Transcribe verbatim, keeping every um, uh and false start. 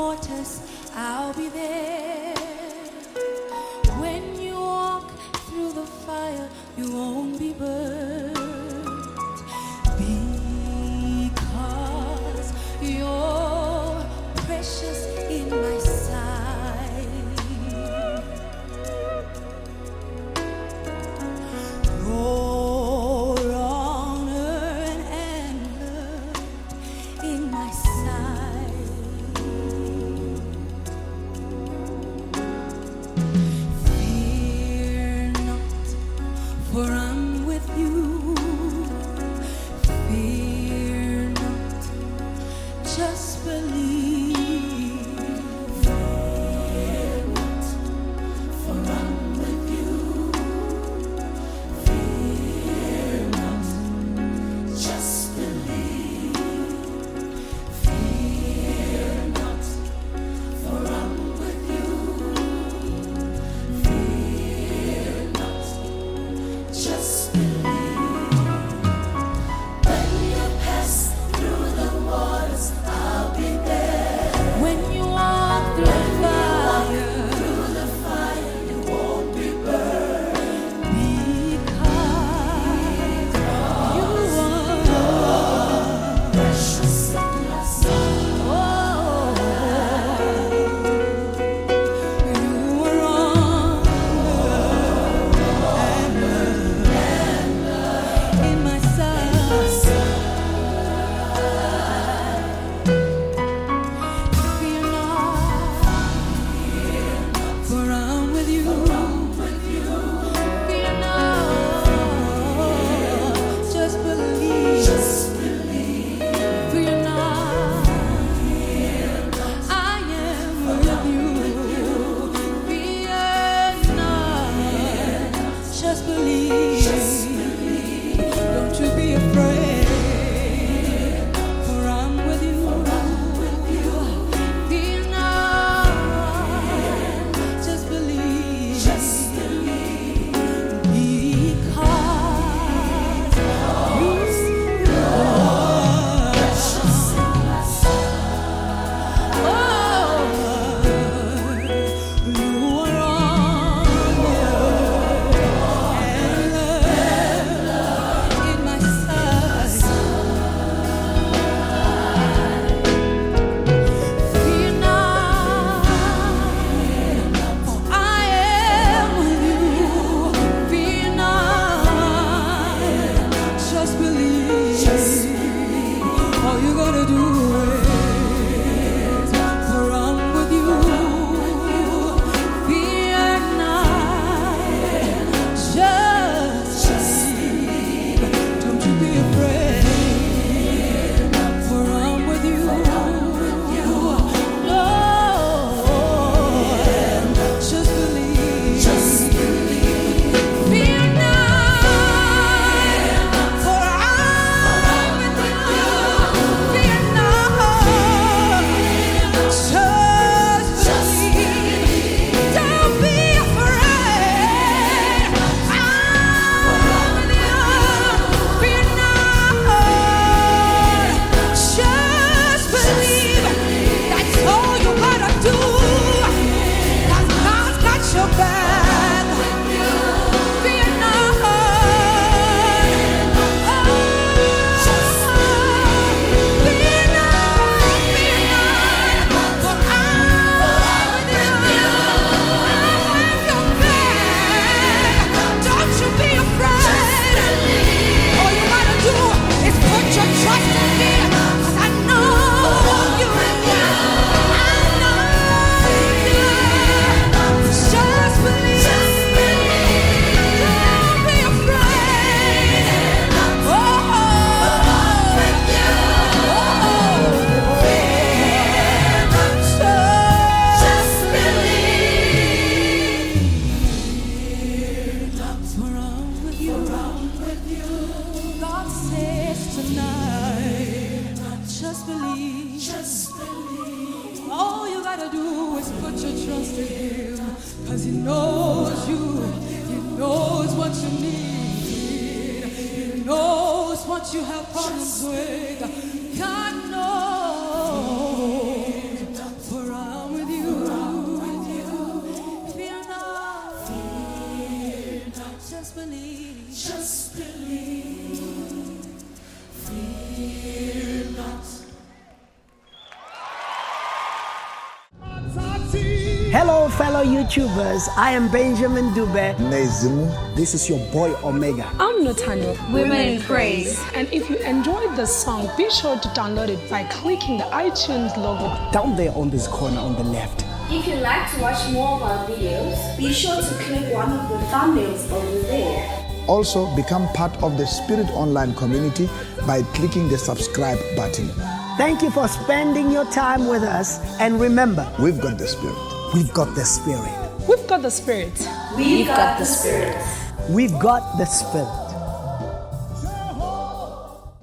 waters, I'll be there. When you walk through the fire, you won't be burned. Because you're precious in my sight. Your honor and love in my sight. Fear not, for I'm with you. Fear not, just believe. Fear not, for I'm with you. Fear not, just believe. Fear not, for I'm with you. Fear not, just believe. When you pass through the waters, I'll be there. When you walk through the fire, through the fire, you won't be burned. Because you are precious in my sight. Oh, you are honor in my sight. Fear not, for I'm with you. Fear not, just believe. Fear not, I am with you. Fear not, just believe. Don't you be afraid, for I'm with you. Fear not, just believe. Because you are precious in my sight. Oh, you are honor and love in my sight. Fear not, for I am with you. Fear not, just believe. All you gotta do is, for I'm with you. Fear not, just believe. Don't you be afraid, for I'm with you. Lord, just believe. Fear not, for I'm with you. Fear not, just believe. Don't be afraid. I'm with you. Fear not, just believe. That's all you gotta do. 'Cause God's got your back. Fear not. Oh, fear not, fear not, for I'm with you. I have your back. Don't you be afraid. All you gotta do is put your trust in me. 'Cause I know you're in me. I know you. Just believe. Don't be afraid. Oh, with you. Just believe. For I'm with you. God says tonight, just believe. All you gotta do is put your trust in Him. 'Cause He knows you. He knows what you need. He knows what you have problems with. God knows, for I Hello, fellow YouTubers. I am Benjamin Dube. Nezimu. This is your boy Omega. I'm Nathaniel. Women in Praise. And if you enjoyed this song, be sure to download it by clicking the iTunes logo Down there on this corner on the left. If you'd like to watch more of our videos, be sure to click one of the thumbnails over there. Also, become part of the Spirit Online community by clicking the subscribe button. Thank you for spending your time with us. And remember, We've got the Spirit. we've got the Spirit. We've got the Spirit. We've got the Spirit. We've got the Spirit.